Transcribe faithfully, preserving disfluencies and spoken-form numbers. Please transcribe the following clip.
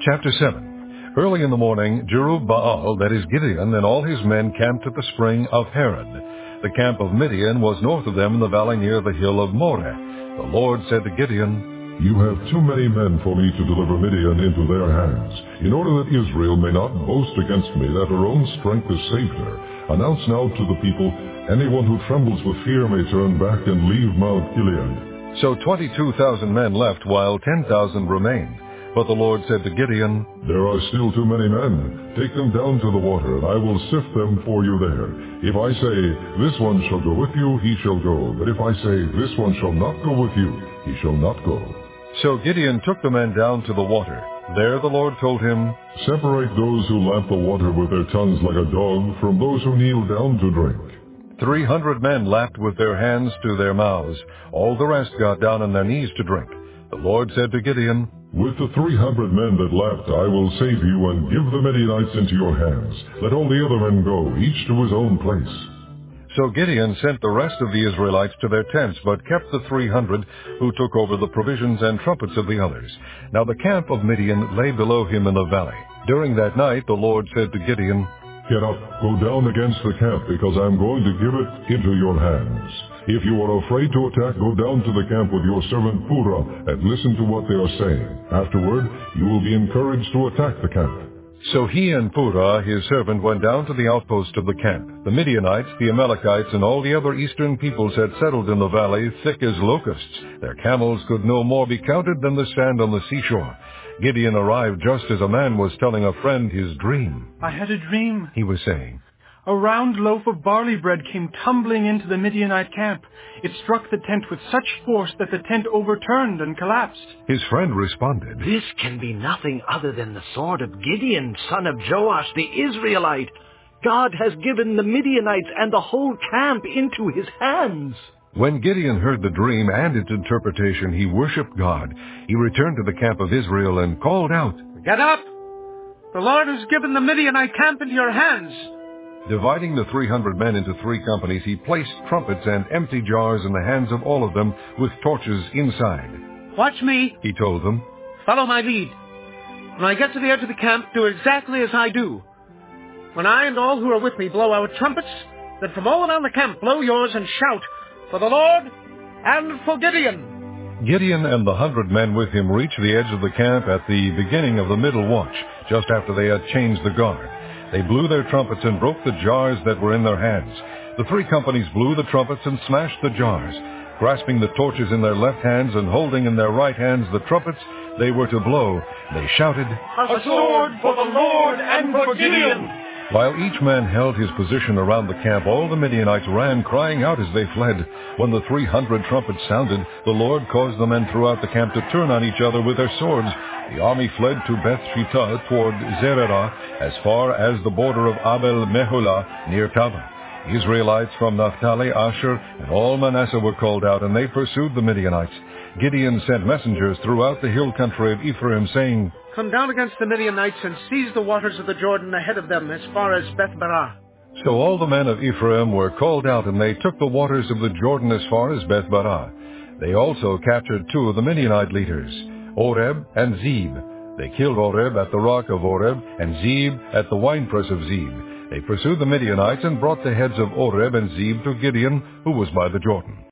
Chapter seven. Early in the morning, Jerubbaal, that is Gideon, and all his men camped at the spring of Harod. The camp of Midian was north of them in the valley near the hill of Moreh. The Lord said to Gideon, "You have too many men for me to deliver Midian into their hands. In order that Israel may not boast against me that her own strength has saved her, announce now to the people, anyone who trembles with fear may turn back and leave Mount Gilead." So twenty-two thousand men left, while ten thousand remained. But the Lord said to Gideon, "There are still too many men. Take them down to the water, and I will sift them for you there. If I say, 'This one shall go with you,' he shall go. But if I say, 'This one shall not go with you,' he shall not go." So Gideon took the men down to the water. There the Lord told him, "Separate those who lap the water with their tongues like a dog from those who kneel down to drink." Three hundred men lapped with their hands to their mouths. All the rest got down on their knees to drink. The Lord said to Gideon, "With the three hundred men that lapped, I will save you and give the Midianites into your hands. Let all the other men go, each to his own place." So Gideon sent the rest of the Israelites to their tents, but kept the three hundred who took over the provisions and trumpets of the others. Now the camp of Midian lay below him in the valley. During that night the Lord said to Gideon, "Get up, go down against the camp, because I am going to give it into your hands. If you are afraid to attack, go down to the camp with your servant Purah and listen to what they are saying. Afterward, you will be encouraged to attack the camp." So he and Purah, his servant, went down to the outpost of the camp. The Midianites, the Amalekites, and all the other eastern peoples had settled in the valley, thick as locusts. Their camels could no more be counted than the sand on the seashore. Gideon arrived just as a man was telling a friend his dream. "I had a dream," he was saying. "A round loaf of barley bread came tumbling into the Midianite camp. It struck the tent with such force that the tent overturned and collapsed." His friend responded, "This can be nothing other than the sword of Gideon, son of Joash the Israelite. God has given the Midianites and the whole camp into his hands." When Gideon heard the dream and its interpretation, he worshipped God. He returned to the camp of Israel and called out, "Get up! The Lord has given the Midianite camp into your hands." Dividing the three hundred men into three companies, he placed trumpets and empty jars in the hands of all of them with torches inside. "Watch me," he told them. "Follow my lead. When I get to the edge of the camp, do exactly as I do. When I and all who are with me blow our trumpets, then from all around the camp blow yours and shout, 'For the Lord and for Gideon.'" Gideon and the hundred men with him reached the edge of the camp at the beginning of the middle watch, just after they had changed the guard. They blew their trumpets and broke the jars that were in their hands. The three companies blew the trumpets and smashed the jars. Grasping the torches in their left hands and holding in their right hands the trumpets they were to blow, they shouted, "A sword for the Lord and for Gideon!" While each man held his position around the camp, all the Midianites ran, crying out as they fled. When the three hundred trumpets sounded, the Lord caused the men throughout the camp to turn on each other with their swords. The army fled to Beth-shittah toward Zererah, as far as the border of Abel-Meholah near Tabah. Israelites from Naphtali, Asher, and all Manasseh were called out, and they pursued the Midianites. Gideon sent messengers throughout the hill country of Ephraim, saying, "Come down against the Midianites and seize the waters of the Jordan ahead of them as far as Beth-barah." So all the men of Ephraim were called out, and they took the waters of the Jordan as far as Beth-barah. They also captured two of the Midianite leaders, Oreb and Zeb. They killed Oreb at the rock of Oreb, and Zeb at the winepress of Zeb. They pursued the Midianites and brought the heads of Oreb and Zeb to Gideon, who was by the Jordan.